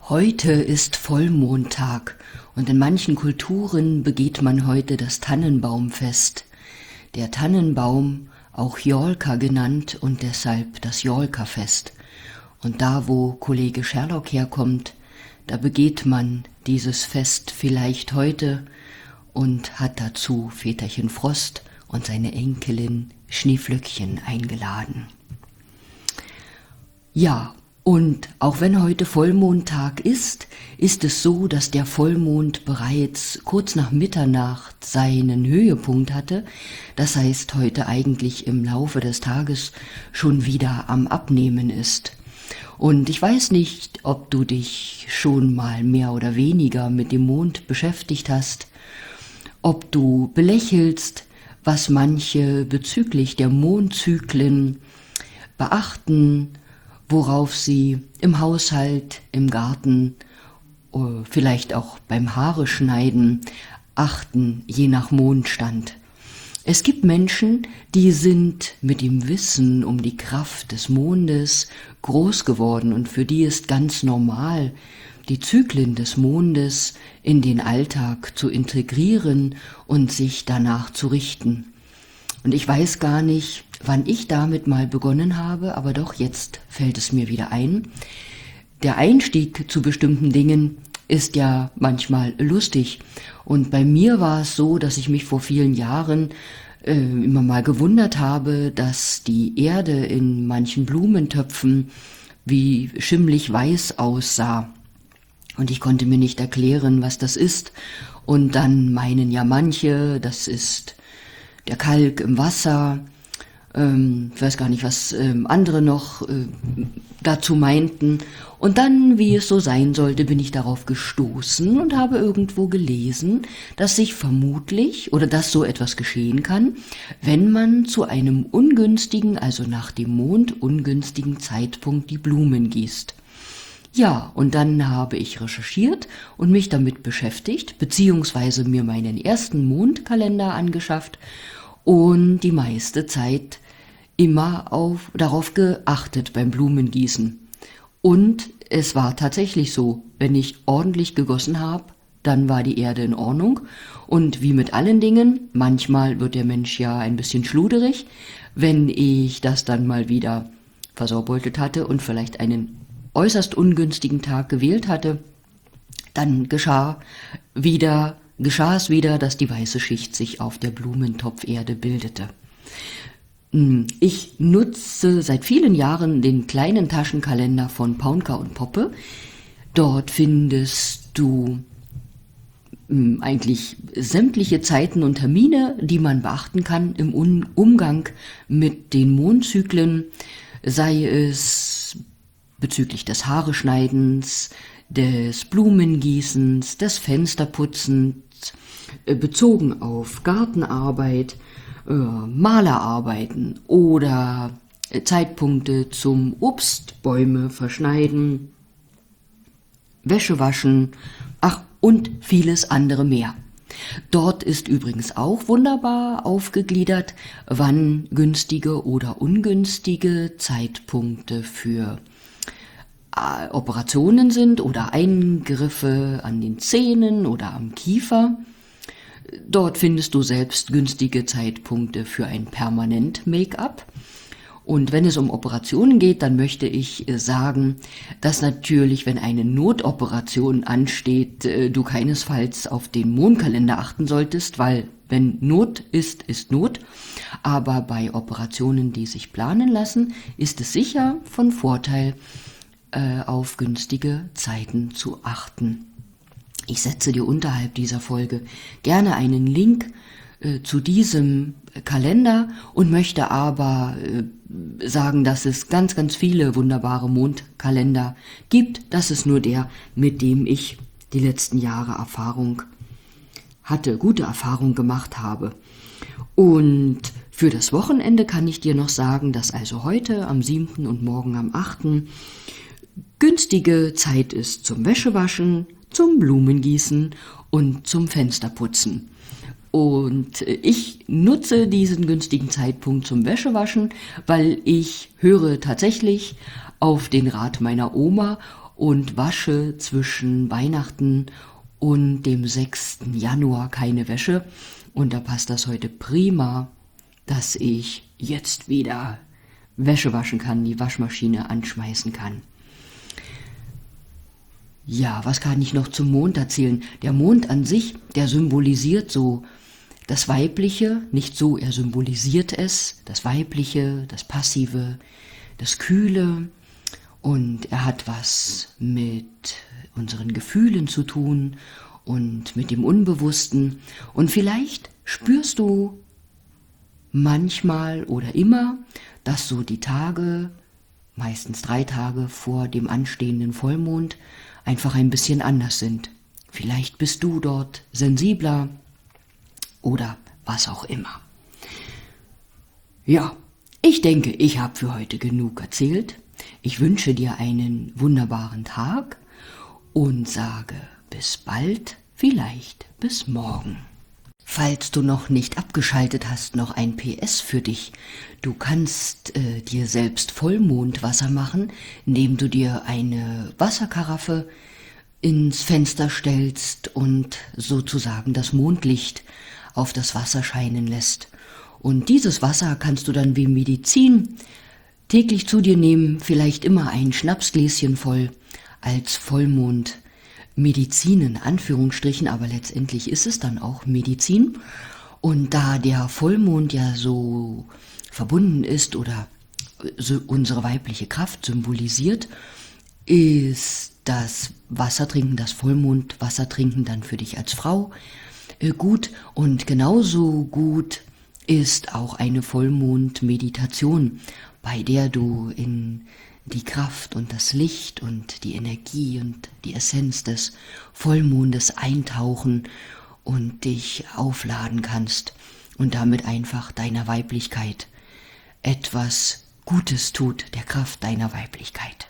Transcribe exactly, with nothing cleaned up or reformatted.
Heute ist Vollmondtag und in manchen Kulturen begeht man heute das Tannenbaumfest. Der Tannenbaum, auch Yolka genannt und deshalb das Yolka-Fest. Und da, wo Kollege Sherlock herkommt, da begeht man dieses Fest vielleicht heute und hat dazu Väterchen Frost und seine Enkelin Schneeflöckchen eingeladen. Ja, und auch wenn heute Vollmondtag ist, ist es so, dass der Vollmond bereits kurz nach Mitternacht seinen Höhepunkt hatte. Das heißt, heute eigentlich im Laufe des Tages schon wieder am Abnehmen ist. Und ich weiß nicht, ob du dich schon mal mehr oder weniger mit dem Mond beschäftigt hast, ob du belächelst, was manche bezüglich der Mondzyklen beachten, worauf sie im Haushalt, im Garten, vielleicht auch beim Haare schneiden, achten, je nach Mondstand. Es gibt Menschen, die sind mit dem Wissen um die Kraft des Mondes groß geworden und für die ist ganz normal, die Zyklen des Mondes in den Alltag zu integrieren und sich danach zu richten. Und ich weiß gar nicht, wann ich damit mal begonnen habe, aber doch, jetzt fällt es mir wieder ein. Der Einstieg zu bestimmten Dingen ist ja manchmal lustig. Und bei mir war es so, dass ich mich vor vielen Jahren äh, immer mal gewundert habe, dass die Erde in manchen Blumentöpfen wie schimmlig weiß aussah. Und ich konnte mir nicht erklären, was das ist. Und dann meinen ja manche, das ist der Kalk im Wasser. Ähm, ich weiß gar nicht, was ähm, andere noch äh, dazu meinten. Und dann, wie es so sein sollte, bin ich darauf gestoßen und habe irgendwo gelesen, dass sich vermutlich oder dass so etwas geschehen kann, wenn man zu einem ungünstigen, also nach dem Mond ungünstigen Zeitpunkt die Blumen gießt. Ja, und dann habe ich recherchiert und mich damit beschäftigt, beziehungsweise mir meinen ersten Mondkalender angeschafft und die meiste Zeit immer auf, darauf geachtet beim Blumengießen. Und es war tatsächlich so, wenn ich ordentlich gegossen habe, dann war die Erde in Ordnung. Und wie mit allen Dingen, manchmal wird der Mensch ja ein bisschen schluderig, wenn ich das dann mal wieder versaubeutelt hatte und vielleicht einen äußerst ungünstigen Tag gewählt hatte, dann geschah wieder, geschah es wieder, dass die weiße Schicht sich auf der Blumentopferde bildete. Ich nutze seit vielen Jahren den kleinen Taschenkalender von Paunka und Poppe. Dort findest du eigentlich sämtliche Zeiten und Termine, die man beachten kann im Umgang mit den Mondzyklen, sei es bezüglich des Haareschneidens, des Blumengießens, des Fensterputzens, bezogen auf Gartenarbeit, Malerarbeiten oder Zeitpunkte zum Obstbäume verschneiden, Wäsche waschen, ach und vieles andere mehr. Dort ist übrigens auch wunderbar aufgegliedert, wann günstige oder ungünstige Zeitpunkte für Operationen sind oder Eingriffe an den Zähnen oder am Kiefer. Dort findest du selbst günstige Zeitpunkte für ein Permanent-Make-up. Und wenn es um Operationen geht, dann möchte ich sagen, dass natürlich, wenn eine Notoperation ansteht, du keinesfalls auf den Mondkalender achten solltest, weil wenn Not ist, ist Not. Aber bei Operationen, die sich planen lassen, ist es sicher von Vorteil, auf günstige Zeiten zu achten. Ich setze dir unterhalb dieser Folge gerne einen Link äh, zu diesem Kalender und möchte aber äh, sagen, dass es ganz, ganz viele wunderbare Mondkalender gibt. Das ist nur der, mit dem ich die letzten Jahre Erfahrung hatte, gute Erfahrung gemacht habe. Und für das Wochenende kann ich dir noch sagen, dass also heute am siebten und morgen am achten günstige Zeit ist zum Wäschewaschen, zum Blumengießen und zum Fensterputzen. Und ich nutze diesen günstigen Zeitpunkt zum Wäschewaschen, weil ich höre tatsächlich auf den Rat meiner Oma und wasche zwischen Weihnachten und dem sechsten Januar keine Wäsche. Und da passt das heute prima, dass ich jetzt wieder Wäsche waschen kann, die Waschmaschine anschmeißen kann. Ja, was kann ich noch zum Mond erzählen? Der Mond an sich, der symbolisiert so das Weibliche, nicht so, er symbolisiert es, das Weibliche, das Passive, das Kühle, und er hat was mit unseren Gefühlen zu tun und mit dem Unbewussten, und vielleicht spürst du manchmal oder immer, dass so die Tage, meistens drei Tage vor dem anstehenden Vollmond, einfach ein bisschen anders sind. Vielleicht bist du dort sensibler oder was auch immer. Ja, ich denke, ich habe für heute genug erzählt. Ich wünsche dir einen wunderbaren Tag und sage bis bald, vielleicht bis morgen. Falls du noch nicht abgeschaltet hast, noch ein P S für dich. Du kannst äh, dir selbst Vollmondwasser machen, indem du dir eine Wasserkaraffe ins Fenster stellst und sozusagen das Mondlicht auf das Wasser scheinen lässt. Und dieses Wasser kannst du dann wie Medizin täglich zu dir nehmen, vielleicht immer ein Schnapsgläschen voll als Vollmond. Medizin in Anführungsstrichen, aber letztendlich ist es dann auch Medizin. Und da der Vollmond ja so verbunden ist oder so unsere weibliche Kraft symbolisiert, ist das Wassertrinken, das Vollmondwassertrinken dann für dich als Frau äh, gut. Und genauso gut ist auch eine Vollmondmeditation, bei der du in die Kraft und das Licht und die Energie und die Essenz des Vollmondes eintauchen und dich aufladen kannst und damit einfach deiner Weiblichkeit etwas Gutes tut, der Kraft deiner Weiblichkeit.